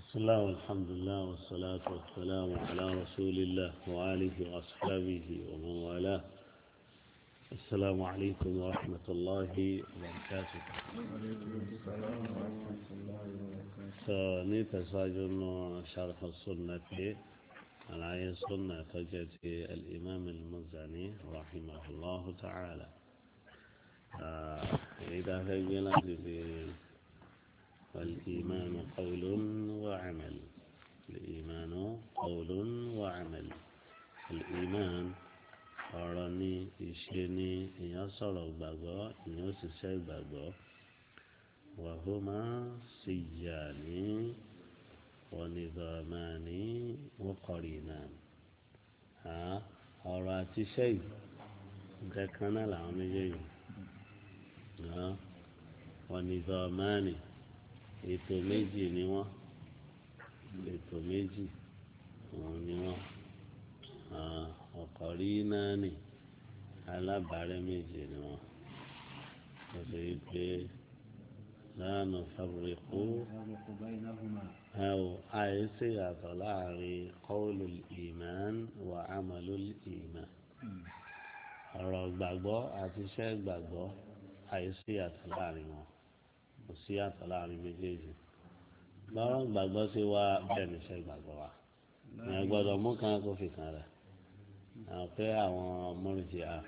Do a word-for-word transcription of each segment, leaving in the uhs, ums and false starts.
بسم الله والحمد لله والصلاة والسلام على رسول الله وآله وأصحابه ومن والاه. السلام عليكم ورحمة الله وبركاته. سنتساجن شرح السنة على السنة فجت الإمام المزني رحمه الله تعالى. إذا فجنا والإيمان قول وعمل. الإيمان قول وعمل. الإيمان أراني إشيني يصل بغا يوسف بغا وهما سياني ونظامان وقرينان. ها أراتي شيء كان لهم يجي ها ونظامان ètò méjì ni wọ́n ètò méjì òun ni wọ́n ọ̀kọ̀rí náà nì alábàárẹ̀ méjì ni wọ́n wọ́n sọ yìí pé láàánú fábíríkù ẹ ò àìsí yàtọ̀ láàrin kọ́ọ̀lù ìmán wà ámàlú ìmán ọ̀rọ̀ gbàgbọ́ àti iṣẹ́ gbàgbọ́ àìsí yàtọ̀ láàrin wọn. Kò sí àtọ̀ láàrin méjèèjì lọ́rọ̀ gbàgbọ́ sí wa bẹ́ẹ̀ ní iṣẹ́ gbàgbọ́ wa ìyẹn gbọ́dọ̀ mú kan kó fi kan rẹ̀ àwọn pé àwọn mọ́rìjì à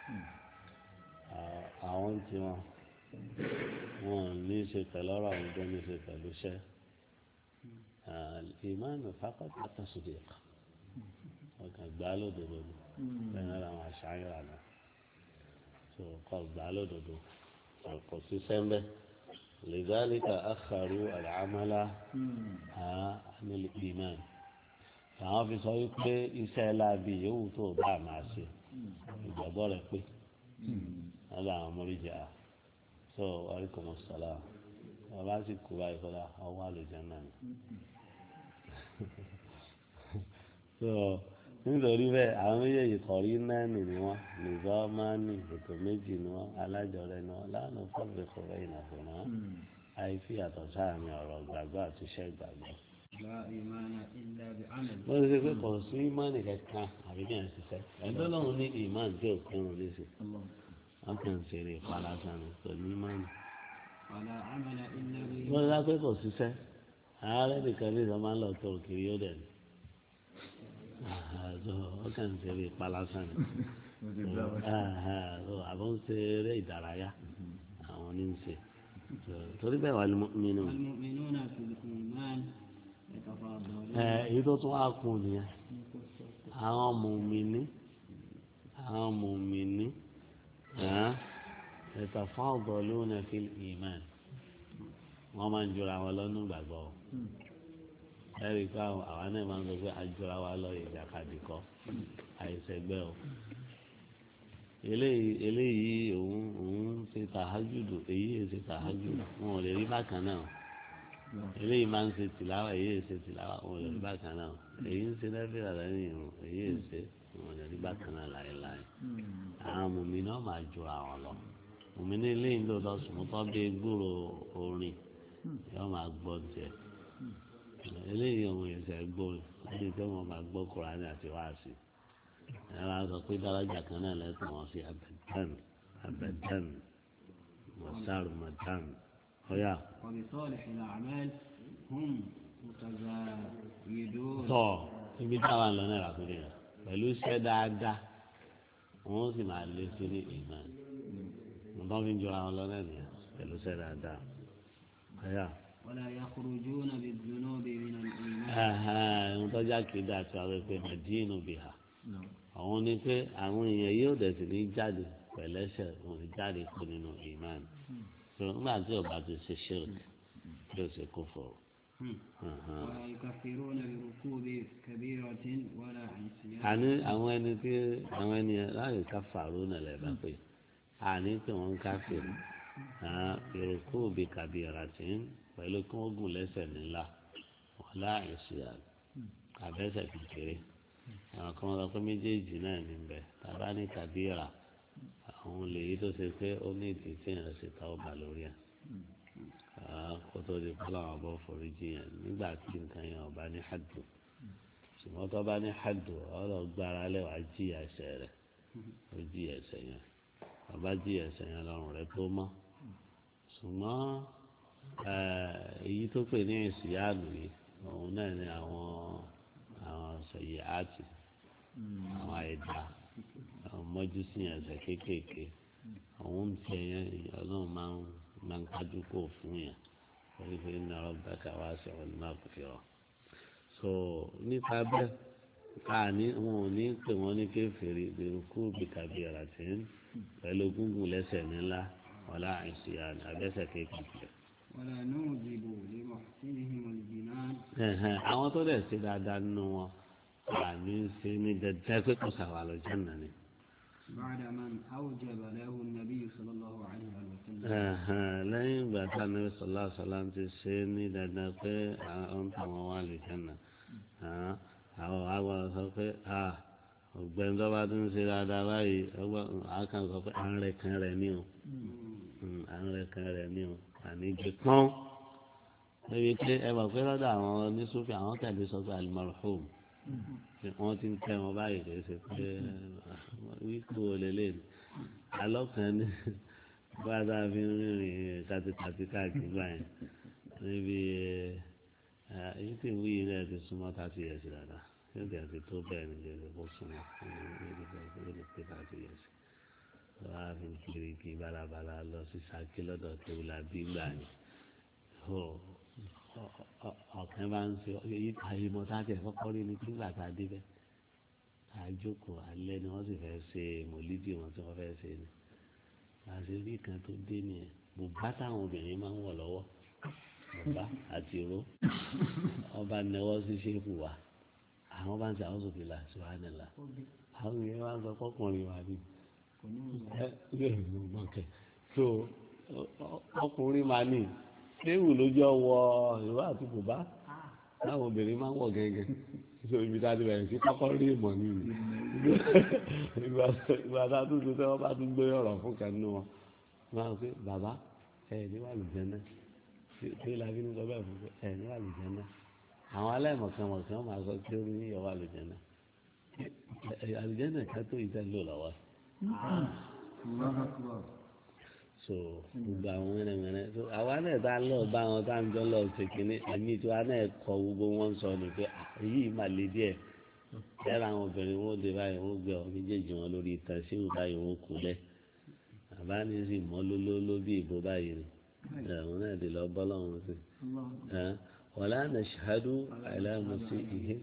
àwọn tí wọn wọn ní í ṣe pẹ̀lú ọ̀rọ̀ àwọn tó ní í ṣe pẹ̀lú iṣẹ́ ìmáàmù fákọ̀tì àtàṣùdì ọkàn gbà lódodo ni bẹ́ẹ̀ náà làwọn àṣàyàn àná tó kọ́ gbà lódodo kò sí sẹ́ńbẹ́. لذلك أخروا العمل عن الإيمان àwọn fi sọ wípé iṣẹ́ láabi yòówù tó bá máa ṣe ìgbàgbọ́ rẹ pé wọ́n lé àwọn mọ́ríjà so alaikum assalam bàbá sì kú báyìí kọ́lá ọwọ́ àlùjẹ́ náà ni. nítorí bẹ́ẹ̀ àwọn méjèèjì kọ̀rí náà nì ni wọ́n nìzọ́ máa ń ní ètò méjì ni wọ́n alájọrẹ́ ni wọ́n lánàá fọ́ọ̀bù kọ̀ọ̀rọ̀ ìnàfọ̀ náà àìfi àtọ̀ sáàmì ọ̀rọ̀ gbàgbọ́ àti iṣẹ́ gbàgbọ́. wọ́n ti ṣe pé kò sí ìmánì kankan àbí bí wọ́n ti ṣiṣẹ́ ẹ̀dọ́ lọ́hùn ní ìmánì tí ò kírun léṣe wọ́n kàn ń ṣeré ìpalásán ni pẹ̀lú ìmánì. wọ́n ti sá pé kò ṣiṣẹ́ ààrẹ nìkan ní ìjọba máa ń lọ tó kiri yóò dẹ̀ ní. ọkàn ń ṣeré ìpalásán ni àbọ̀ ń ṣe eré ìdárayá àwọn ní ń ṣe torí bẹ́ẹ̀ wà nínú èyí tó tún wá kún nìyẹn àwọn mùmíní àwọn mùmíní yatafadaluna fil iman wọ́n máa ń jura wọn lọ́nù gbàgbọ́ ẹ̀rí ká àwọn náà máa ń sọ pé àjọra wa lọ ìjàkadì kọ àìsẹ̀gbẹ́ o eléyìí eléyìí òun òun ṣe tàhájùdù èyí ṣe tàhájùdù wọn ò lè rí bákan náà eléyìí máa ń ṣe tìláwà èyí ṣe tìláwà wọn ò lè rí bákan náà èyí ń ṣe nẹ́fẹ̀ẹ́ lẹ́yìn ìrùn èyí ṣe wọn ò lè rí bákan náà láéláé àwọn mùmí náà máa jura wọn lọ mùmí ní eléyìí ló lọ sùn tó bí gbúrò orin yóò máa gbọ́ tiẹ̀ eléyìí ọmọ ìṣẹ̀ gbọ́ láti tẹ́ wọn máa gbọ́ Kùránì àti wáàsí ẹ máa sọ pé dárájà kan náà lẹ́sìn wọn sí abẹ́dán abẹ́dán mọ̀sáàrù mọ̀dán ọ̀yà. tọ́ ibi táwa ń lọ náà làkúndé rẹ̀ pẹ̀lú iṣẹ́ dáadáa wọ́n sì máa lé sí ní ìmọ̀ ẹ̀ wọ́n fi ń jọra wọn lọ náà nìyẹn pẹ̀lú iṣẹ́ dáadáa ọ̀yà. ولا يخرجون بالذنوب من الإيمان. ẹ̀hẹ́n tọ́jà kéde àti àwọn ẹgbẹ́ mẹ́dínù bí ha àwọn ní pé àwọn èèyàn yóò dẹ̀ sí ní jáde pẹ̀lẹ́sẹ̀ wọn ní jáde kó nínú ìmáàmù tó nígbà tí ọba ti ṣe ṣírk yóò ṣe kó fọ. ولا يكفرون بركوب كبيرة ولا عصيان. àní àwọn ẹni tí àwọn ẹni láyé káfàró náà lè bá pé àní tí wọ́n ń káfíìrì بركوب كبيرة pẹ̀lú kí wọ́n gùn lẹ́sẹ̀ nílá wọn láàyè sí àbẹ́sẹ̀ kékeré àwọn kan sọ pé méjèèjì náà ní bẹ̀ tàbá ní kàbíyà àwọn lèyí tó ṣe pé ó ní ìdí tí èèyàn ṣe ta ọba lórí ẹ̀ kó tó di pé làwọn bọ́ foríjì yẹn nígbà tí nǹkan yẹn ọba ní hàdù ṣùgbọ́n tó bá ní hàdù ọ̀rọ̀ gbára lẹ́wàá jí ẹsẹ̀ rẹ̀ ó jí ẹsẹ̀ yẹn ọba jí ẹsẹ̀ yẹn lọ́rùn rẹ̀ tó mọ́ ṣùgbọ́n èyí tó pè ní ìsìyáàlù yìí òun náà ni àwọn àwọn sọ̀yẹ̀ áàtì àwọn àìdá àwọn mọ́jú sí ẹsẹ̀ kéékèèké àwọn ń tẹ yẹn ọlọ́run máa ń máa ń kájú kó fún yẹn wọ́n fi ń narọ́ bàtà wá sí ọ̀nà máa kò fi rọ̀ so nípa bẹ́ẹ̀ káàní wọn ò ní pè wọ́n ní kéferì bẹ̀rùkú bìkàbí ọ̀rà tí ń pẹ̀lú gúngùn lẹ́sẹ̀ nílá ọ̀la àìsíyá abẹ́sẹ̀ kéékèèké. ولا نوجب لمحسنهم الجنان. àwọn tó dẹ̀ ṣe dáadáa nínú wọn àní ṣe ní dandan pé kò sàwàlọ̀ jẹ́nà ni. بعد من أوجب له النبي صلى الله عليه وسلم. lẹ́yìn ìgbà tá a ní sọlá sọlá ti ṣe ní dandan pé àwọn tó wọn wà lè jẹ́nà àwọn àwọn sọ pé ọ̀gbẹ́ni tó bá tún ṣe dáadáa báyìí àkàn sọ pé à ń rẹ̀ kan rẹ̀ ní o à ń rẹ̀ kan rẹ̀ ní o àníjẹ pọ́n lórí pé ẹ bọ̀ pé lọ́dọ̀ àwọn oníṣòfin àwọn tẹ̀lé sọ pé alimarhum wọ́n ti ń tẹ́ wọn báyìí kì í ṣe pé wíkú olélẹ̀ ni alọ́kàn ní bá a dáa fi ń rìnrìn kàtìkàtì káàkiri báyìí níbi èyí tí ìwé yìí rẹ̀ ti súnmọ́ tàbí yẹ̀ sí dáadáa yóò dẹ̀ ti tó bẹ́ẹ̀ ní ìjọba kó súnmọ́ yóò lè pé tàbí yẹ̀ sí wọ́n á fi kiri kí balabala lọ sí Ṣakí lọ́dọ̀ tó la bí gbà ní ọ̀kan bá ń ṣe ayé mọ́tàkì kọ́kọ́ rí ni nígbà tá a débẹ̀ àjókòó alẹ́ ni wọ́n sì fẹ́ ṣe mọ̀lídìí wọn tí wọ́n fẹ́ ṣe ni àṣírí kan tó dé nìyẹn bùbá táwọn obìnrin máa ń wọ̀ lọ́wọ́ bùbá àti ìró ọba nẹwọ́ sí ṣéèpù wa àwọn bá ń ṣe àwọn sòfin là ṣùgbọ́n àwọn yẹn wá ń sọ fọkùnrin wa ni so ọkùnrin máa ní léwu lójó wọ ìwà àti bùbá láwọn obìnrin máa ń wọ gẹ́gẹ́ so ibi tá a ti bẹ̀rẹ̀ sí kọ́kọ́ rí ìmọ̀ nínú ìgbà tá a tún ṣe tẹ́wọ́ bá tún gbé ọ̀rọ̀ fún kẹ́nu wọn máa ń pè bàbá ẹ̀ ní wà lùjẹ́ náà tí làbí ní sọ bẹ́ẹ̀ fún pé ẹ̀ ní wà lùjẹ́ náà àwọn aláìmọ̀kànmọ̀kàn máa sọ pé ó ní ìyẹ̀wò àlùjẹ́ náà àlùjẹ́ náà ká tó ìtẹ́ lò lọ́wọ́ so gbogbo àwọn mẹ́rẹ̀mẹ́rẹ́ so àwa náà tá lọ bá wọn tá ń jọ lọ ṣe kínní ẹ̀mí tí wọn náà kọ gbogbo wọn sọ ni pé èyí mà lè díẹ̀ yàrá àwọn obìnrin wọn dé báyìí wọn gbé ọ méjèèjì wọn lórí ìtàn síwù báyìí wọn kù lẹ àbá ní sì mọ lólóló bí ìbò báyìí ni àwọn náà lè lọ bọ́ lọ́wọ́ sí wala nashhadu ala musiihi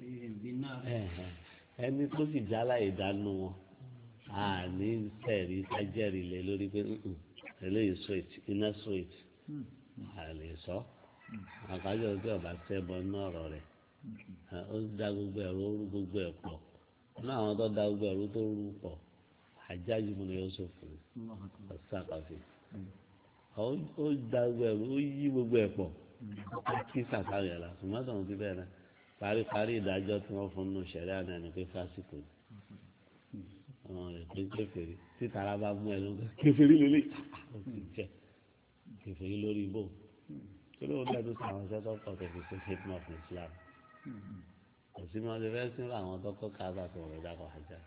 ẹni tó sì jálá ìdánù wọn àní sẹ́ẹ̀rí kájẹ́rì lé lórí pé eléyìí sweet iná sweet àlè sọ àkájọ ọjọ́ ọba tẹ́bọ ní ọ̀rọ̀ rẹ̀ ó da gbogbo ẹ̀rú ó rú gbogbo ẹ̀ pọ̀ ní àwọn tó da gbogbo ẹ̀rú tó rú pọ̀ àjájú mu ni ó sọ fún un ọ̀sàkàfì ó da gbogbo ẹ̀rú ó yí gbogbo ẹ̀ pọ̀ kí sàkàrì ẹ̀ la ṣùgbọ́n tó ń ti bẹ́ẹ̀ náà paríparí ìdájọ́ tí wọ́n fún un ṣẹ̀rí àná ẹni pé fásitì àwọn rẹ̀ pé kèfèrí títa ara bá mú ẹ ló ń gbé kèfèrí lélẹ̀ ó ti jẹ kèfèrí lórí ibò tó lóun dẹ́nu sí àwọn iṣẹ́ tó pọ̀ kẹfì sí hikma of Islam kò sí ní wọn ti fẹ́ sí àwọn tó kọ́ káàbà tó wọlé dákọ̀ ajá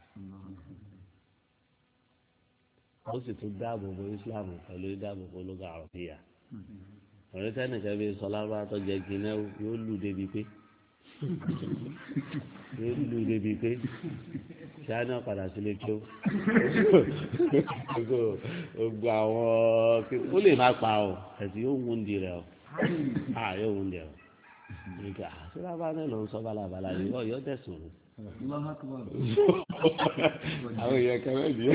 ó sì tún dáàbò bo Islam pẹ̀lú dáàbò bo lóga àròbíyà ọ̀rẹ́ tẹ́nìkan bíi sọlá bá tó jẹ gíná yóò lù débi pé yóò lù débi pé sáánà padà sílé tó gbogbo àwọn ó lè má pa ọ ẹ̀sìn yóò wún di rẹ ọ à yóò wún di rẹ ọ nígbà sílá bá náà ló ń sọ balabala yìí ọ yóò tẹ̀sùn rẹ. àwọn èèyàn kẹrẹ nìyẹn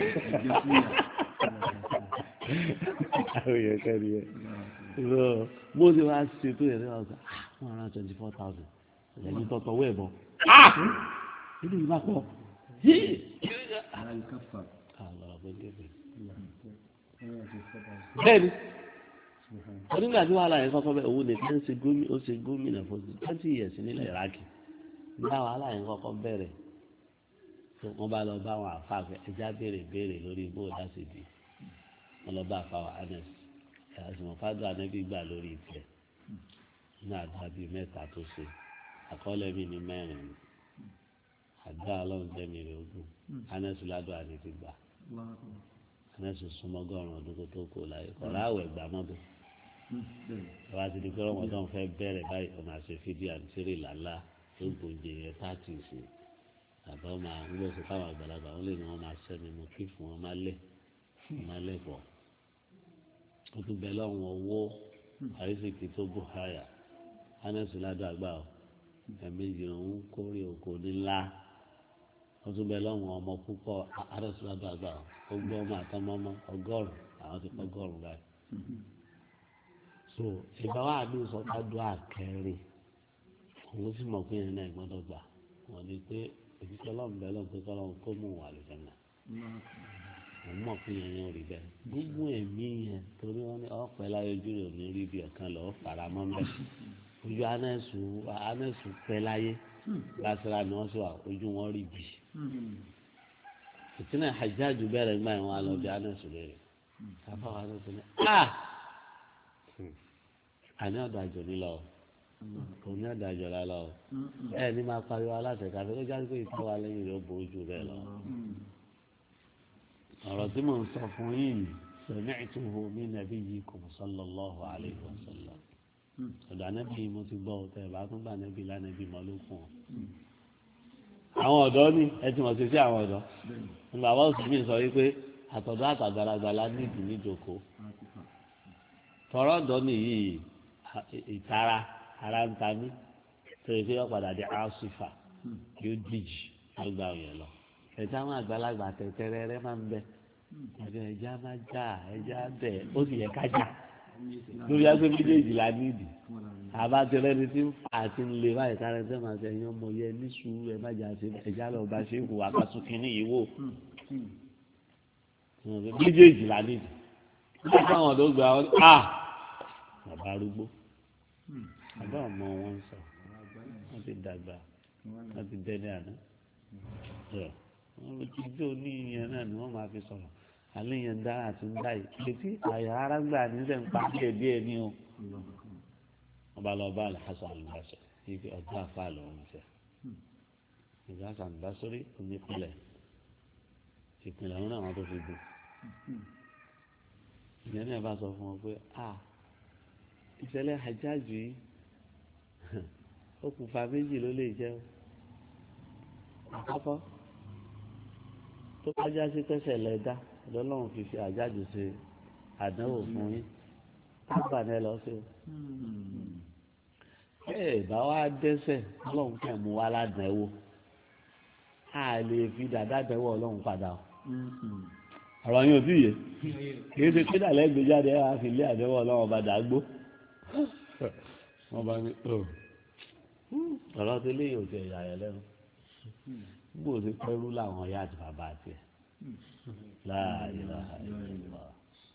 àwọn èèyàn kẹrẹ nìyẹn bó ti wá ṣe tó yẹ ní ọ̀sán one hundred twenty four thousand ẹ̀yìn tọ̀tọ̀ wẹ̀ bọ̀ nínú ìbá pọ̀ bẹ́ẹ̀ni onígbà tí wàhálà yẹn kọ́kọ́ bẹ́ẹ̀ òun nìkan ṣe gómìnà ó ṣe gómìnà fún twenty years nílẹ̀ Iraki nígbà wàhálà yẹn kọ́kọ́ bẹ̀rẹ̀ wọ́n bá lọ bá àwọn àfa ẹja béèrè béèrè lórí bó o dá sí di wọ́n lọ bá àfa wa Anas àsìmọ̀ fádùn ànábì gbà lórí tiẹ̀ ní àdúrà bíi mẹ́ta tó ṣe àkọọ́lẹ̀ mi ní mẹ́rin ni àdúrà ọlọ́run jẹ́ mi rẹ̀ ogún anẹ́sù ládùn àní ti gbà anẹ́sù súnmọ́gọ́rùn ọdún kó tó kó láyé kọ̀ọ̀rọ̀ àwẹ̀ gbà mọ́tò ìwà ti di pé ọmọdé wọn fẹ́ bẹ̀rẹ̀ báyìí ọmọ àṣẹ fídíò àǹtírí làlá tó gbòǹjẹ yẹn táàtì sí àbá máa ń gbèsè káwọn àgbàlagbà wọn lè ní wọn máa sẹ́ni mu kí fún wọn máa lẹ̀ máa lẹ̀ pọ̀ ó tún bẹ lọ́wọ́ owó àrísìkì tó bù háyà anẹ́sù ládùn àgbà ọ ẹ̀mejì òun kórè oko nílá ó tún bẹ lọ́wọ́ ọmọ púpọ̀ anẹ́sù ládùn àgbà ọ ó gbọ́ ọmọ àtọmọmọ ọgọ́rùn àwọn ti pọ̀ ọgọ́rùn báyìí so ìgbà wa ní sọ́kádùn àkẹrin òun sì mọ̀ pé yẹn náà gbọ́dọ̀ gbà wọ́n ní pé òjíṣẹ́ ọlọ́run bẹ́ẹ̀ lọ́n pé kọ́lọ́run kó mú wà lójọ́ náà òun mọ̀ pé yẹn yẹn ò rí bẹ́ẹ̀ gbogbo ẹ̀mí yẹn torí wọ́n ní ọ̀pẹ́ láyé ojú rẹ̀ ò ní rí bí ọ̀kan lọ́ọ́ faramọ́ mbẹ́ ojú anẹ́sù anẹ́sù pẹ́ láyé lásìrà ni wọ́n sì wà ojú wọn rí bì ìtìlẹ̀ Hajjaj bẹ̀rẹ̀ gbà yẹn wọn lọ bí anẹ́sù lérè káfọ́ anẹ́sù ní ah àní ọ̀dọ̀ àjò nílọ kò ní ọ̀dọ̀ àjò lálọ́ ẹ ní máa pariwo alátẹ̀ká tó jáde pé ìtọ́ wa lẹ́yìn rẹ̀ ó bo ojú rẹ̀ lọ. ọ̀rọ̀ tí mò ń sọ fún yìí sami'tuhu min nabiyyikum sallallahu alayhi wa sallam ọ̀dọ̀ ànábì mo ti gbọ́ ọ̀tẹ̀ ẹ̀ bá tún gbà ànábì lánàbì mọ́ ló kùn ọ́. àwọn ọ̀dọ́ ni ẹ ti mọ̀ sí sí àwọn ọ̀dọ́ nígbà wọ́n sì mí sọ wípé àtọ̀dọ́ àtàgbàlagbàlá nídìí níjòkó tọrọ ọ̀dọ́ nìyí ìtara ara ń ta mí torí pé wọ́n padà dé áṣífà yóò díjì wọ́n gba òyìn lọ ẹ̀já àwọn àgbàlagbà tẹ̀tẹ̀rẹ̀ rẹ máa ń bẹ ẹ̀jẹ̀ ẹ̀já máa já ẹ̀já bẹ̀ ó sì yẹ ká já lórí agbé méjèèjì la nídìí àbátẹrẹ ni tí ń fà àti ń lè báyìí kára ẹ̀jẹ̀ máa ṣe ẹ̀yìn ọmọ yẹ ní sùúrù ẹ̀ má jà ṣe ẹ̀já lọ bá ṣe é wò àkàtún kínní yìí wò méjèèjì la nídìí nígbà táwọn ọ̀dọ́ gbà ọ́ ah bàbá arúgbó bàbá ọmọ wọn ń sọ wọn ti dàgbà wọn ti dẹni àná wọn ti jó ní ìyẹn náà ni wọn máa fi sọ̀rọ̀ alẹ́ yẹn ń dá àti ń dá yìí létí àyà ara gbà ní sẹ́ ń pa díẹ̀ díẹ̀ ní o wọn bá lọ bá Al-Hasan al-Basri ibi ọjọ́ àfa lòún jẹ ìgbà Hasan al-Basri onípìlẹ̀ ìpìlẹ̀ ọ̀hún náà wọn tó fi gùn ìyẹn náà bá sọ fún wọn pé ah ìṣẹ̀lẹ̀ Hajjaj yìí okùnfà méjì ló lè jẹ́ àkọ́kọ́ tó bá já sí pẹ́sẹ̀ lẹ́dá lọ́lọ́run fi fi Hajjaj ṣe àdánwò fún yín tábà ní ẹ lọ sí o ẹ bá wá dẹ́ṣẹ̀ ọlọ́run kẹ́ mú wá ládàáwò a lè fi dàda dẹ́wọ́ ọlọ́run padà o ọ̀rọ̀ yín ò tí yé kìí ṣe pé dàlẹ́ gbéjáde ẹ̀ wá fi ilé àdẹ́wọ́ ọlọ́run padà gbó wọ́n bá ní ọ̀rọ̀ tó léyìn òtí ẹ̀yà ẹ̀ lẹ́nu bó o ti pẹ́rú làwọn ọ̀yá àti bàbá àti ẹ̀ láàyè láàyè lọ́wọ́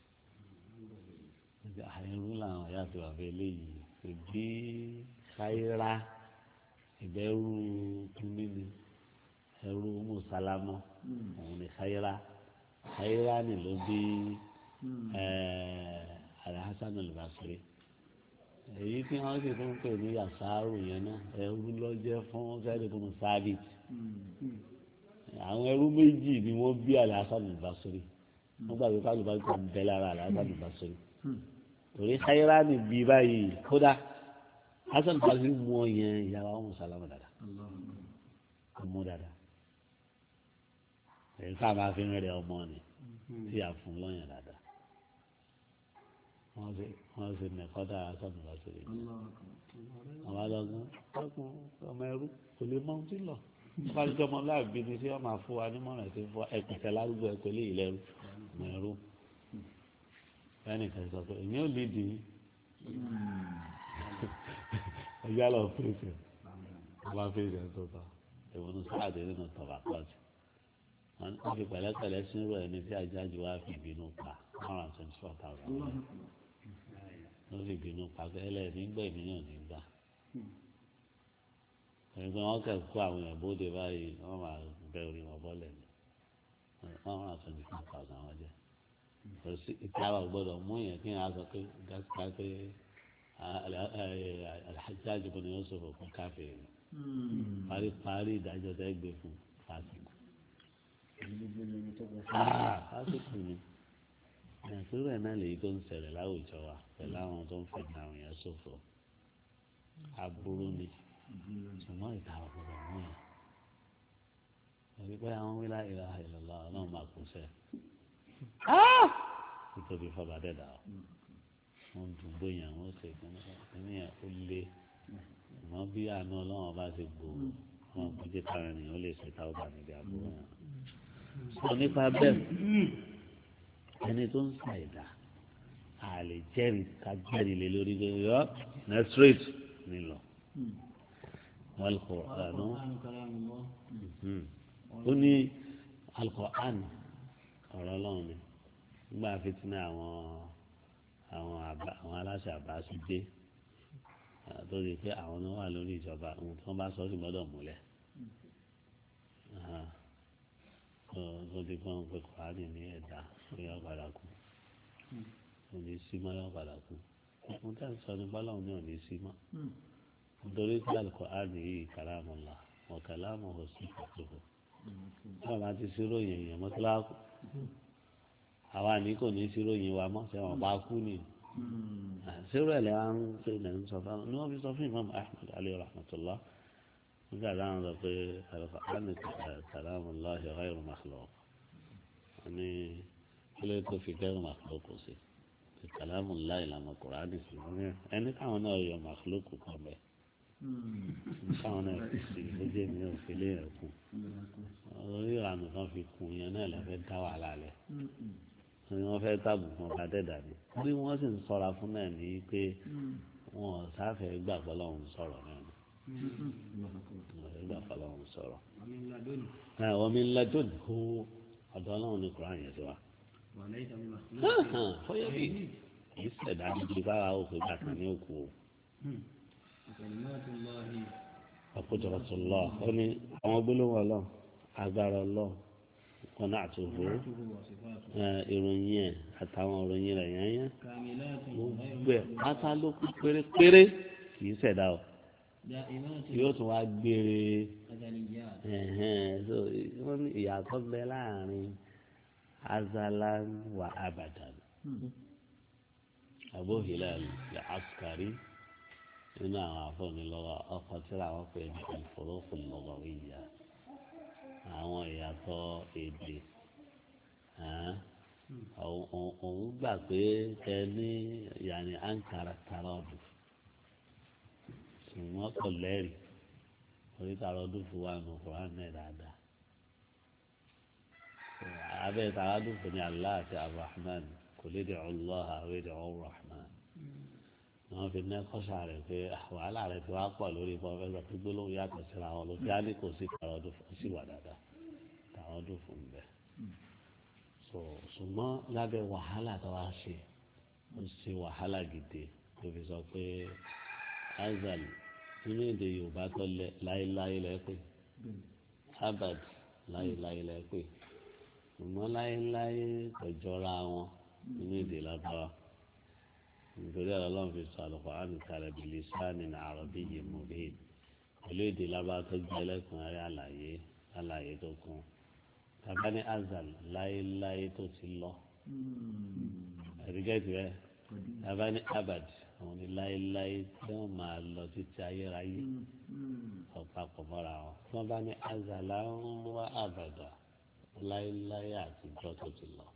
àìrú làwọn ọ̀yá àti bàbá eléyìí ìbí káyírá ìbẹ́rù kúnmínì ẹrú mùsálámọ́ òun ni káyírá káyírá ni ló bí Al-Hasan al-Basri èyí tí wọ́n sì tún pè ní yasaaru yẹn náà ẹrú lọ́jẹ́ fún sẹ́dẹ̀kùn sábìt àwọn ẹrú méjì ni wọ́n bí Al-Hasan al-Basri wọ́n gbàgbé káàlù bá gbà ń bẹ́ lára Al-Hasan al-Basri torí káyírá ni bí báyìí kódà Hasan al-Basri mú ọ yẹn ìyàwó àwọn sàlámù dáadáa mú dáadáa èyí ká máa fi ń rẹ ọmọ ni tí a fún lọ́yìn dáadáa wọ́n sì wọ́n sì nẹ̀kọ́dà Hasan al-Basri àwọn alọ́gbọ́n lọ́kùn ọmọ ẹrú kò lè mọ ohun tí lọ bá jọ ọmọ láàbí ni tí wọ́n máa fún wa nímọ̀ràn tí fún ẹ̀pẹ̀tẹ̀ lárúgbó ẹ̀pẹ̀ lè lẹ́rú ọmọ ẹrú ẹnìkan sọ pé èmi ò lè dì í ọjà lọ fèsì ọba fèsì ẹ̀ tó tọ̀ ìwọ̀n sáàdé nínú tọ̀bà pọ̀jù wọ́n fi pẹ̀lẹ́pẹ̀lẹ́ sínú ẹni tí Hajjaj wá fi bínú pa one hundred twenty four thousand wọ́n fi bínú pa ẹlẹ́ nígbà ìmíràn nígbà ẹni tí wọ́n kẹ́ kó àwọn èèyàn bóde báyìí wọ́n máa bẹ orí wọn bọ́lẹ̀ ní one hundred twenty four thousand wọ́n jẹ́ ìtawà gbọ́dọ̀ mú yẹn kí n á sọ pé gásíkà pé Al-Hajjaj ibn Yusuf òkú káfíìn parí parí ìdájọ́ tẹ́ gbé fún fásitì. fásitì ni nàìjíríà rẹ̀ náà lèyí tó ń ṣẹlẹ̀ láwùjọ wa pẹ̀lú àwọn tó ń fẹ́ ní àwọn èèyàn ṣòfò aburú ni ṣùgbọ́n ìtawà gbọ́dọ̀ mú yẹn. Pé àwọn wíwá ìlà ìlọlọ náà máa kú sẹ nítorí fọba dẹdà wọn dùn bóyá wọn ṣe kíní ẹ ó lé wọn bí àánú Ọlọ́run bá ṣe gbòòrò wọn kò jẹ káwọn ènìyàn ó lè ṣe táwọn bá níbi àbúrò yẹn. sọ nípa bẹ́ẹ̀ ẹni tó ń sa ìdá a lè jẹ́rìí ká jẹ́rìí lé lórí pé yọ nẹsírèt nílò wọn kọ àánú. ó ní Al-Qur'an ọ̀rọ̀ Ọlọ́run ni nígbà fitinẹ àwọn àwọn àbá àwọn aláṣẹ àbáṣe dé tó di pé àwọn náà wà lórí ìjọba ohun tí wọ́n bá sọ sí gbọ́dọ̀ múlẹ̀ tó di pé wọ́n pe Kùránì ní ẹ̀dá pé yọ padà kú òní sí mọ́ yọ padà kú ohun tí a sọ ní bọ́láwọn ní òní sí mọ́ nítorí pé Al-Qur'an yìí kalamullah wa kalamuhu sifatuhu wọ́n máa ti ṣíròyìn èèyàn mọ́tíláàkù àwa ní kò ní ṣíròyìn wa mọ́ sẹ́wọ̀n bá kú ni ṣírò ẹ̀ lẹ́wọ̀n ṣe lẹ́ ń sọ fún ní wọ́n fi sọ fún Imam Ahmad alayhi rahmatullah nígbà táwọn sọ pé Al-Qur'an kalamullahi ghayru makhluq ní kílé tó fi ghayru makhluq kò sí kalamullahi ìlànà Kùránì sí ẹni káwọn náà yọ makhluq kan bẹ́ẹ̀ káwọn náà fi sí lójú mi ò fi lé ẹ̀kún orí ìlànà kan fi kún yẹn náà lẹ́fẹ̀ẹ́ dá wàhálà lẹ̀ ni wọ́n fẹ́ tàbùkù ọba dẹ́dà ni bí wọ́n sì ń sọra fún náà ní pé wọn ò sáfẹ́ gbàgbọ́ lọ́hùn sọ̀rọ̀ náà ni wọ́n fẹ́ gbàgbọ́ lọ́hùn sọ̀rọ̀ wọ́n mi ń lẹ́jọ́ kó ọ̀dọ́ ọlọ́run ní Kùránì yẹn sí wa. fọyọ́ bí kì í ṣẹ̀dá níbi báwa ò pé bàtà ní òkú o. Ọ̀pọ̀jọ̀pọ̀tọ̀lọ́ ó ní àwọn gbólóhùn ọlọ́run agbára ọlọ́run kọ́nà àtòfó ìròyìn ẹ̀ àtàwọn ìròyìn rẹ̀ yányá gbogbo ẹ̀ pátá ló kú pérépéré kì í ṣẹ̀dá o yóò tún wá gbére wọ́n ní ìyàtọ̀ bẹ láàrin azalan wa abadan Abu Hilal al-Askari nínú àwọn afọ́nilọ́wọ́ ọkọ̀ tí làwọn pè ní al-furuq al-lughawiyya àwọn ìyàtọ̀ èdè òun gbà pé kẹ ní yàní ankara tarọ́dù ṣùgbọ́n kò lẹ́rìí orí tarọ́dù fún wa nù Kùránì náà dáadáa abẹ́ tarọ́dù fún ní Allah àti Ar-Rahman kò lè dẹ̀ Allah àwọn èdè Ar-Rahman wọ́n fi ní kọ́sà rẹ̀ pé wàhálà rẹ̀ ti wá pọ̀ lórí pọ́fẹ́sọ̀ tó gbólóhùn yàtọ̀ síra wọn ló fi á ní kò sí tarọ́dù fún sí wà dáadáa tarọ́dù fún bẹ́ẹ̀ so ṣùgbọ́n lábẹ́ wàhálà tó wá ṣe ó ṣe wàhálà gidi tó fi sọ pé azal nínú èdè Yorùbá tó lẹ láéláé lẹ́pẹ́ abad láéláé lẹ́pẹ́ ṣùgbọ́n láéláé kò jọra wọn nínú èdè lábáwá nítorí Ọlọ́run fi sọ Al-Qur'an kalẹ̀ bilisanin arabiyyin mubin pẹ̀lú èdè lábáwá tó jẹ́ ẹlẹ́kùnrin àlàyé àlàyé tó kún tàbá ní azal láéláé tó ti lọ ẹ̀rígẹ́tì rẹ̀ tàbá ní abad àwọn ní láéláé tí wọ́n máa lọ títí ayérayé ọ̀pápọ̀ mọ́ra wọn tí wọ́n bá ní azala ń wá àbàdà láéláé àtijọ́ tó ti lọ.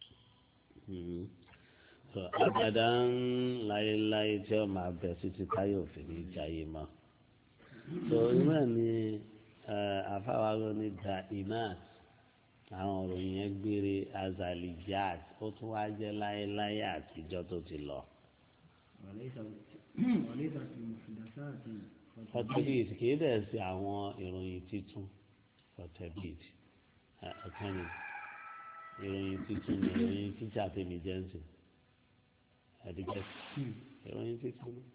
àbàdà ń láéláé tí wọ́n máa bẹ títí táyọ̀ òfin ní jayé mọ́. tó ìwé ni àfáwá ló ní da imat àwọn òròyìn yẹn gbére azaliyat ó tún wá jẹ́ láéláé àtijọ́ tó ti lọ. fọtẹ́bìtì kì í dẹ̀ sí àwọn ìròyìn títún fọtẹ́bìtì ọ̀kan ni ìròyìn títún ni ìròyìn títí àtẹ̀mí jẹ́ǹsì ẹ̀dígẹ́ ìròyìn títún ni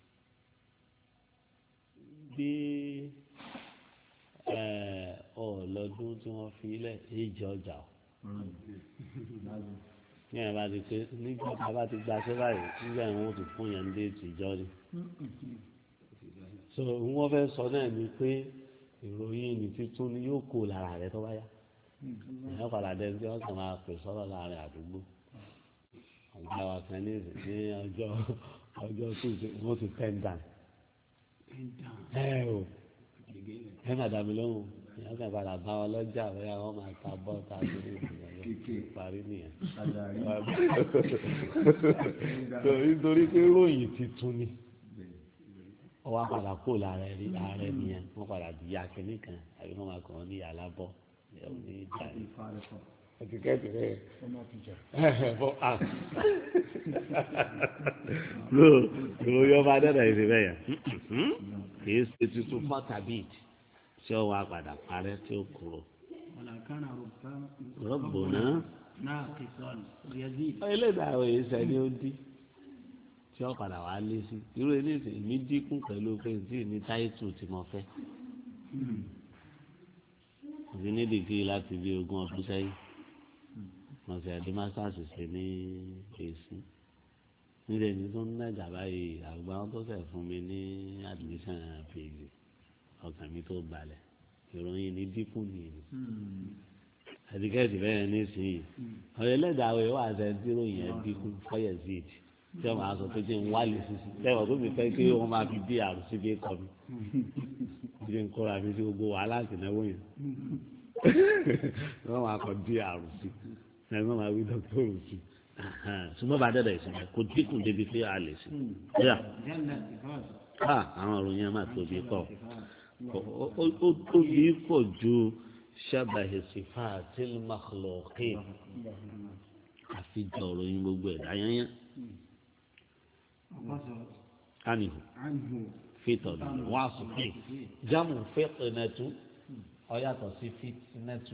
bí ọlọ́dún tí wọ́n fi lẹ̀ èjì ọjà ní ẹ̀ bá ti pé nígbà tá a bá ti gba ṣẹ́ báyìí nígbà yẹn wọ́n ti fún yẹn dé ìtìjọ́ ni. so wọ́n fẹ́ sọ náà ni pé ìròyìn ní títún ni yóò kó lára rẹ tó bá yá ìyá padà dé tí wọ́n kàn máa pè sọ́rọ̀ láàrin àdúgbò ọ̀gá wa kan ní ní ọjọ́ ọjọ́ tó wọ́n ti ten down ẹ o ẹ má dàbí lóhùn ìyá kan padà bá wọn lọ́jà bóyá wọ́n máa ta bọ́ ta sí ìgbìyànjú parí nìyẹn nítorí pé ròyìn titun ni ọwọ́ padà kó lára rí ààrẹ nìyẹn wọ́n padà di ya kínní kan àbí wọ́n máa kàn wọ́n ní yàrá bọ́ ní ìjà yìí ẹtìkẹ́tì rẹ̀ fọ́ à ló ìròyìn ọba dẹ́dà ìṣe bẹ́ẹ̀ yẹn kìí ṣe tuntun fọ́tà bíi tí ó wá padà parẹ́ tí ó kúrò. rọ́bù náà ẹlẹ́dàá àwọn èyí sẹ́ni ó dín tí ó padà wá lé sí irú eléyìí èmi dínkù pẹ̀lú pé tí ní táìtù tí mo fẹ́ òbí ní dìgírì láti bí ogún ọdún sẹ́yìn mo sì àdé masters ṣe ní èsì nílẹ̀ ní tó ń nàjà báyìí àgbà wọn tó ṣẹ̀ fún mi ní admission phd ọkàn mi tó balẹ̀ ìròyìn ní dínkù nìyí ẹ̀dígẹ́dì bẹ́ẹ̀ ní sí i ọ̀rẹ́lẹ́dàá wẹ̀ wá ṣe díròyìn ẹ̀ dínkù fọ́yẹ̀ sí ìdí tí wọn máa sọ pé jẹ́ ń wálé sísí lẹ́wọ̀n tó fi fẹ́ kí wọ́n máa fi bí àrùn síbi ẹ̀kọ́ mi jẹ́ ń kóra mi sí gbogbo wàhálà àtìnáwó yẹn wọ́n máa kọ́ bí àrùn sí ẹ̀ wọ́n máa wí dọ́kítọ́rù sí ṣùgbọ́n bá dẹ́dẹ̀ ìsinmi kò dínkù débi pé a lè sí àwọn ọ̀rọ̀ yẹn máa tóbi pọ̀ ó tóbi pọ̀ ju shabahi sifatil makhluqin àfijọ́ ọ̀rọ̀ yín gbogbo ẹ̀dá yẹn yẹn. عنه فطن واصفين جمع فطنة أو يتصي فتنة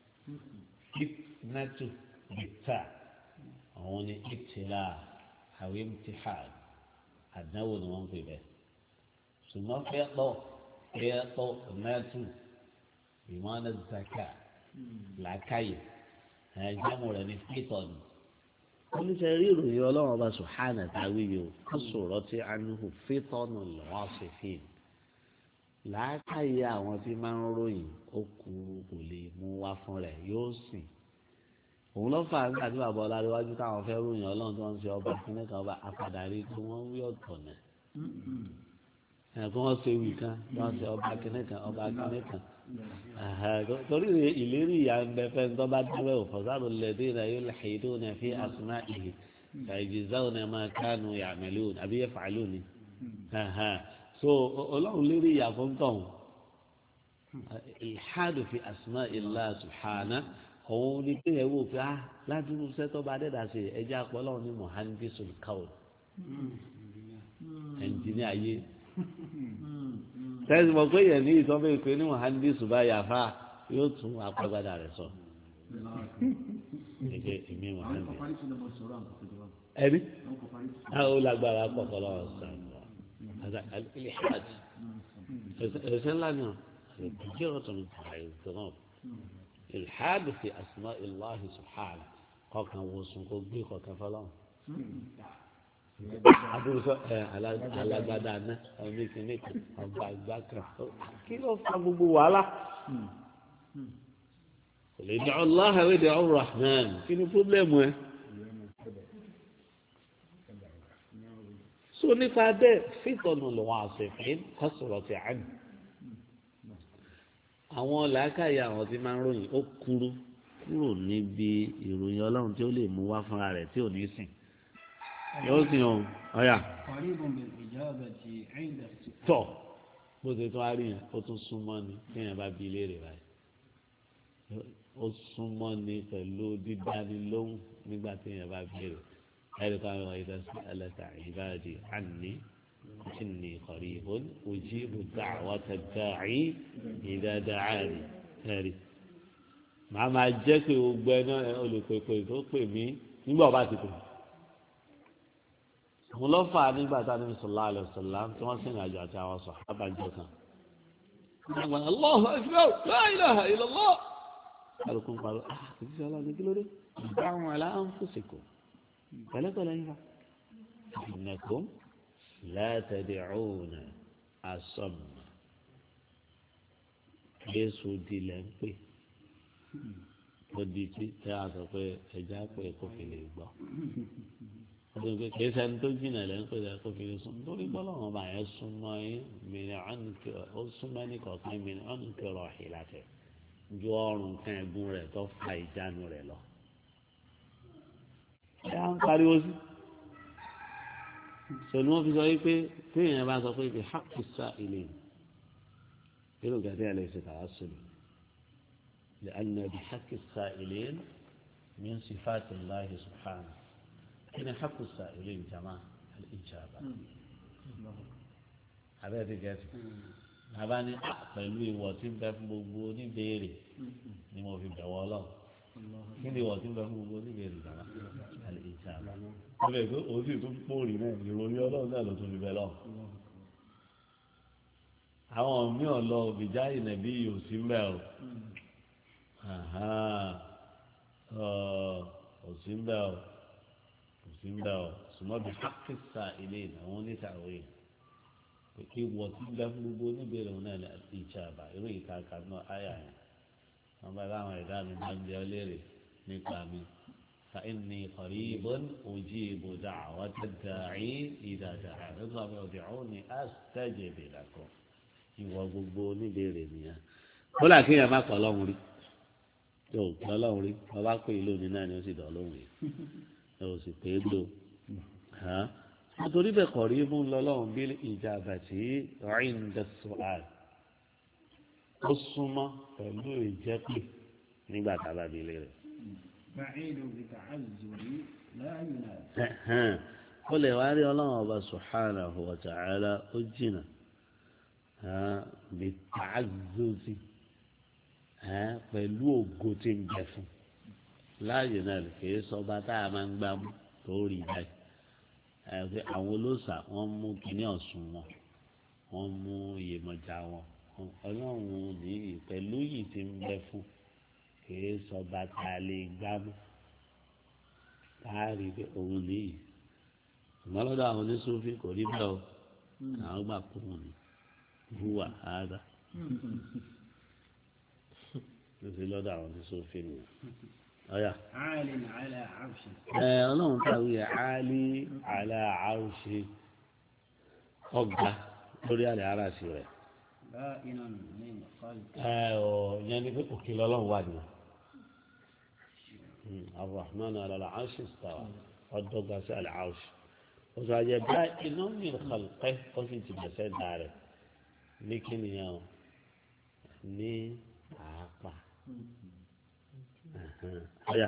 فتنة بالتاء هون ابتلاء أو امتحان النوع نوع في به ثم فطن فطنة بمعنى الزكاة لا كيف جمع لنا فطن oníṣẹ́ rí ìròyìn ọlọ́run ọba sùhánà táwí yìí ó kó sọ̀rọ̀ tí anuhu fítọ́nù lọ́wọ́ sí fíìm làákàyè àwọn tí máa ń ròyìn ó kú kò lè mú wá fún rẹ̀ yóò sìn òun ló fà nígbà tí bàbá ọlárẹ̀wájú táwọn fẹ́ ròyìn ọlọ́run tí wọ́n ń ṣe ọba kínníkan ọba apàdàrí tí wọ́n wí ọ̀tọ̀ náà ẹ̀kọ́ wọn ṣe wì kan wọ́n ṣe ọba kínníkan ọba kínníkan torí ìlérí ìyá ń bẹ fẹ́ ń tọ́ bá dábẹ́ òfòsàrò lẹ́dí náà yóò lẹ́yìn náà fi àsùnmá ìhì ṣàìjìzáwò náà máa kánú yàmẹ́lú àbí yẹ fàálù ni so ọlọ́run lérí ìyá fún tọ̀hún ìhádù fi àsùnmá ìlà subhana òun ni pé ẹ wò pé á ládùúgbò sẹ́tọ́ bá dẹ́dà sí ẹjẹ́ àpọ̀ ọlọ́run ní mohandisul kaul ẹnjìníà yé tẹ́sí mọ̀ pé yẹn ní ìsọ́fẹ́ ìpè ní mohandisu bá yàfa yóò tún apẹ́gbádà rẹ̀ sọ. ẹgbẹ́ èmi mohandisu ẹni àwọn lágbára kọ̀ọ̀kan lọ́wọ́ sàmùlò alihaj ẹsẹ̀ ńlá ni ọ̀ ẹ̀jẹ̀ ọ̀tọ̀ mi ta ìtọ́nà ilhad fi asma ilahi subhanahu kọ̀ọ̀kan wosùn kó gbé kọ̀ọ̀kan fọlọ́n. àdúgbò ẹ alágbádá ná oníkìní kan ọba àgbà kan kí ló fa gbogbo wàhálà kò lè dẹ Allah àwẹ dẹ Ar-Rahman kí ni pọblẹmù ẹ. so nípa bẹ́ẹ̀ fífọnù lọ́wọ́ àṣẹfín kọsọrọ ti àná àwọn làákàyè àwọn tí máa ń ròyìn ó kúrú kúrò níbi ìròyìn Ọlọ́run tí ó lè mú wá fúnra rẹ̀ tí ò ní sìn yóò sìn ọ ọyà tọ bó ṣe tó a rí yẹn ó tún súnmọ́ ni kéèyàn bá bi léèrè báyìí ó súnmọ́ ni pẹ̀lú dídánilóhùn nígbà téèyàn bá béèrè ẹ̀rí kan wọ́n yìí dẹ́sí ẹlẹ́ta ìbáàdì àní ìní qaribun ujibu da'wata da'i idha da'ani ẹ̀rí màá máa jẹ́ pé gbogbo ẹ̀ náà olùpèpè tó pè mí nígbà ọba ti pè mí. mo lọ fà á nígbà tá a ní sallallahu alaihi wasallam tí wọ́n sìn àjò àti àwọn sàhábà jọ kan. Allahu akbar la ilaha illallah. alùpùpù parí ah ìdíje ọlọ́run kí ló dé ìdáhùn aláǹfọ̀sìkò pẹ̀lẹ́pẹ̀lẹ́ yín fa ìnàkó látẹ̀dẹ̀ọ́nà asọ́mà Jésù dilẹ̀ ń pè ó di tí ẹ á sọ pé ẹja pé kó fi lè gbọ́ ọdún pé kìí sẹ́ni tó jìnnà lẹ́ ń pè é kó fi lè sùn nítorí pé ọlọ́run ọba yẹn súnmọ́ yín mìíràn ó súnmọ́ ní kọ̀ọ̀kan mìíràn kẹrọ ìlàtẹ̀ ju ọrùn kan ẹ̀gún rẹ̀ tó fa ìjánu rẹ̀ lọ. ẹ á ń pariwo sí sọ̀nù wọn fi sọ wípé téèyàn bá sọ pé ibi hákìsá ilé irú gàdé àlẹ́ ìṣèkà wá sọ̀rọ̀ لأن بحق السائلين من صفات الله سبحانه هنا حق السائلين جماعة الإجابة هذا تجد هذا ni pẹ̀lú ìwọ tí ń bẹ fún gbogbo oníbèrè ni mo fi bẹ̀wọ̀ Ọlọ́run kí ni ìwọ tí ń bẹ fún gbogbo oníbèrè jàmá al-ijaba ó lè tó o sì tún pòrì náà ìròyìn Ọlọ́run náà ló tún fi bẹ lọ. àwọn mìíràn lọ òbíjà ìnàbí yóò sí mbẹ o òsínbẹ́ ọ̀ òsínbẹ́ ọ̀ sùmọ́bí hákìsà ilé àwọn onítàwé ìwọ̀ tí gbà fún gbogbo oníbèrè wọn náà ìjàmbá irú ìkàkà náà àyà yẹn wọn bá láwọn ẹ̀dá mi máa ń bí ọ léèrè nípa mi fa inni qaribun ujibu da'wata da'i idha da'an nígbà mi ò dìrún ní astajib lakum ìwọ̀ gbogbo oníbèrè nìyẹn ó là kéèyàn má kọ́ ọlọ́run rí yóò kí ọlọ́run rí ọba pé ìlú mi náà ni ó sì dọ̀ lóhùn yìí yóò sì pé é lò nítorí bẹ́ẹ̀ kọ̀ rí fún lọ́lọ́run bí ìjà àbàtì rìn dẹ́sùn ó súnmọ́ pẹ̀lú ìjẹ́pè nígbà tá a bá délé rẹ̀. ó lè wá rí ọlọ́run ọba subhanahu wa ta'ala ó jìnnà bí tààzùzì pẹ̀lú ògo tí ń bẹ fún láàyè náà kìí sọba tá a máa ń gbá mú tó rí báyìí àwọn olóòṣà wọ́n mú kíní ọ̀sùn wọn wọ́n mú iyèmọ̀já wọn ọlọ́run ní pẹ̀lú yìí tí ń bẹ fún kìí sọba tá a lè gbá mú tá a rí pé òun nìyí ṣùgbọ́n lọ́dọ̀ àwọn oníṣòfì kò rí bẹ́ẹ̀ o àwọn gbà kú wọn ni hùwà áádá lóṣèlú lọ́dọ̀ àwọn oníṣòfì nìyẹn ọ̀yà. ẹ ọlọ́run táwọn yẹ áálí àlà àrùṣe ọgbà lórí àlẹ́ aráàṣì rẹ̀. ẹ ọ yẹn ni pé òkè lọ́lọ́run wà nìyẹn. Ar-Rahman ala al-arshi istawa ọdọgba sí àlẹ́ àrùṣe. oṣù àjẹ bá iná mi khalqih ó sì ti bẹ̀sẹ̀ dà rẹ̀ ní kí nìyẹn o ní àápà. ọ̀yà.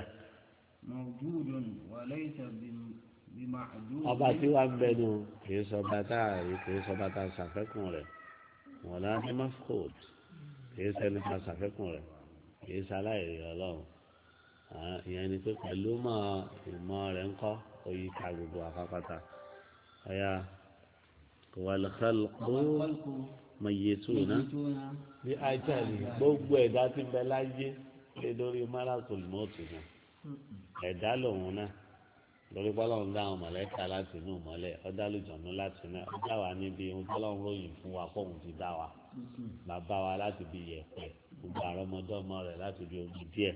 ọba tí wàá ń bẹnu kìí sọba tá a rí kìí sọba tá a ṣàfẹ́kùn rẹ̀ wọ́n lá ní mafkod kìí sẹ́ni tá a ṣàfẹ́kùn rẹ̀ kìí ṣaláìrí ọlọ́run ìyẹn ni pé pẹ̀lú mọ́ ìmọ̀ rẹ̀ ń kọ́ oyí ká gbogbo àpapàtà ọ̀yà wal-khalqu mayyituna bí ajali gbogbo ẹ̀dá tí ń bẹ láyé lé lórí malakul mọ́ọ̀tù náà ẹ̀dá lòun náà lórí pọ́lọ́run dá àwọn mọ̀lẹ́ka láti inú mọ́lẹ̀ ọ̀dá lùjọ̀nù láti náà ọ̀dá wa níbi ohun tọ́lọ́run ròyìn fún wa pọ̀hùn ti dá wa bàbá wa láti bí yẹ̀pẹ̀ gbogbo àrọ́mọdọ́mọ rẹ̀ láti bí omi díẹ̀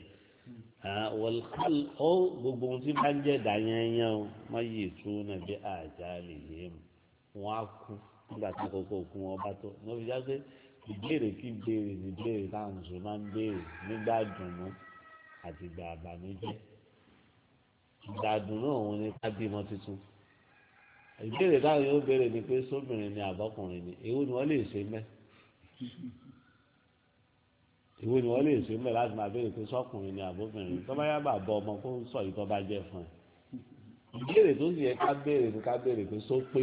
ó gbogbo ohun tí bá ń jẹ́ ẹ̀dá yẹn yẹn o wọ́n yìí tú náà bí àjálì yìí mu wọ́n á kú nígbà tí àkókò òkú wọn bá tó wọ́n fi já pé ìbéèrè kí ìbéèrè ní ìbéèrè táwọn mùsùlùmí máa ń béèrè nígbà dùnú àti ìgbà àbànújẹ́ ìgbà dùnú òun ni ká bímọ tuntun ìbéèrè táwọn yóò béèrè ni pé sóbìnrin ni àbọ́kùnrin ni èwo ni wọ́n lè ṣe mẹ́ èwo ni wọ́n lè ṣe mẹ́ láti máa béèrè pé sọ́kùnrin ni àbọ́kùnrin tó bá yá bà bọ ọmọ kó ń sọ yìí tó bá jẹ́ fún ẹ ìbéèrè tó sì yẹ ká béèrè ni ká béèrè pé só pé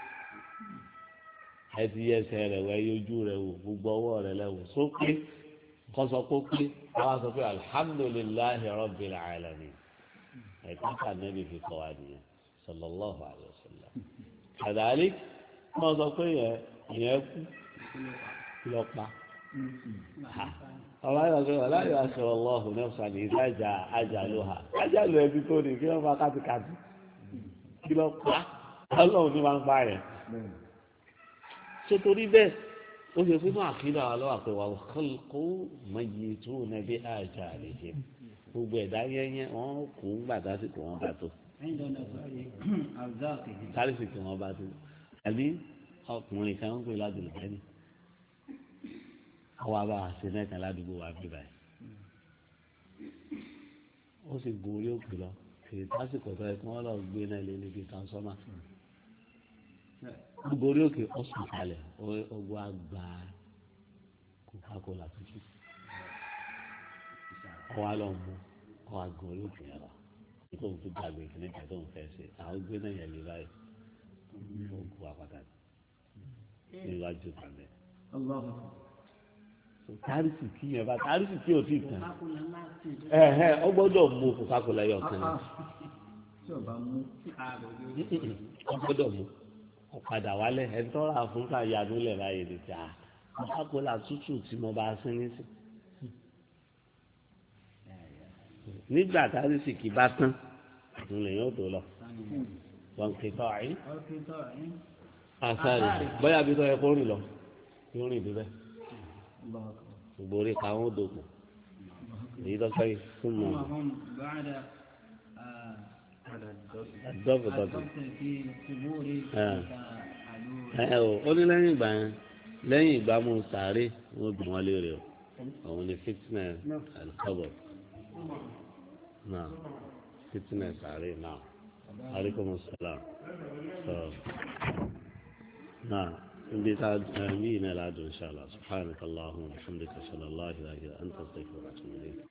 ẹ ti yẹ ẹsẹ̀ rẹ̀ wọ ẹ yọjú rẹ̀ wò gbogbo ọwọ́ rẹ̀ lẹ̀ wò só pé kọ́ sọ pé pé àwa sọ pé alhamdulillahi rabbil alamin ẹ̀ka ká nẹ́bí fi kọ́ wa nìyẹn sallallahu alayhi wa sallam àdáálí wọ́n sọ pé yẹn yẹn kú lọ́pa ọba yóò sọ wà láyò aṣọ ọlọ́hùn náà sọ ní ìdájà àjàló ha àjàló ẹbí tó ní kí wọ́n máa kátikáti kí lọ pa ọlọ́run ní máa ń pa rẹ̀. sotori bẹ́ẹ̀ ó ṣe fún àkídà wa lọ́wọ́ àpẹ wà kó mọ̀yì tó nàbí àjà rẹ̀ jẹ́ gbogbo ẹ̀dá yẹ́yẹ́ wọ́n kò ń gbà dásìkò wọn bá tó dásìkò wọn bá tó àbí ọkùnrin kan ń pè ládùúgbò kẹ́ni àwọn abá àṣẹ mẹ́ta ládùúgbò wa bí báyìí ó sì gun orí òkè lọ kì í dásìkò tó yẹ kí wọ́n lọ gbé náà lé níbi transforma gbogbo orí òkè ó sùn kalẹ̀ ogun àgbà Coca-Cola tuntun ọwọ́ àlọ́ mú ọwọ́ àgọ́ orí òkè yẹn lọ nípa òun tó gbàgbé ìkíní ìgbà tó ń fẹ́ ṣe àwọn gbé náà yẹn lé báyìí ogun àpàtà níwájú kàlẹ́. tárìsì kí yẹn bá tárìsì tí o ti tàn ẹ̀hẹ́ ọ gbọ́dọ̀ mú Coca-Cola yọ kan ọ gbọ́dọ̀ mú ọ̀padà wálẹ̀ ẹ̀ tọ́ra fún ká yanu lẹ̀ báyìí ní ti à Coca-Cola tútù tí mo bá sín ní sí. nígbà tárìsì kì bá tán òun lè yóò tó lọ wọn kì í tọ́ àyín àṣàrè bóyá bí tó yẹ kó rìn lọ yóò rìn débẹ̀ gbogbo orí ka wọn dòkò èyí tó fẹ́ fún mọ́ dọ́kítọ́tù ẹ o ó ní lẹ́yìn ìgbà yẹn lẹ́yìn ìgbà mú sàárè wọn bí wọn léèrè o òun ni fitness alikọ́bọ̀ náà fitness sàárè náà aleykum salaam náà. بينا العدو إن شاء الله سبحانك اللهم وبحمدك أشهد أن لا إله إلا أنت أستغفرك وأتوب إليك